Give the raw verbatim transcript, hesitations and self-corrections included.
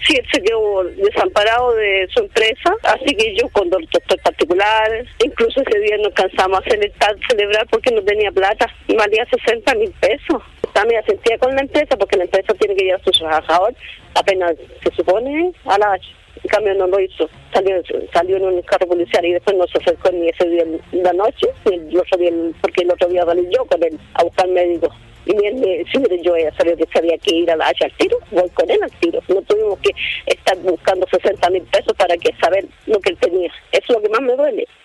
Sí, él se quedó desamparado de su empresa, así que yo con doctor particular, incluso ese día no alcanzamos a celebrar, celebrar porque no tenía plata, y valía sesenta mil pesos. También sentía con la empresa porque la empresa tiene que llevar a sus trabajadores, apenas se supone a la H. En cambio no lo hizo, salió salió en un carro policial y después no se acercó ni ese día en la noche, ni el otro día, porque el otro día salí yo con él a buscar médico. Y él me, si yo ya sabía que sabía que ir a la H al tiro, voy con él al tiro. No tuvimos que estar buscando sesenta mil pesos para que saber lo que él tenía. Eso es lo que más me duele.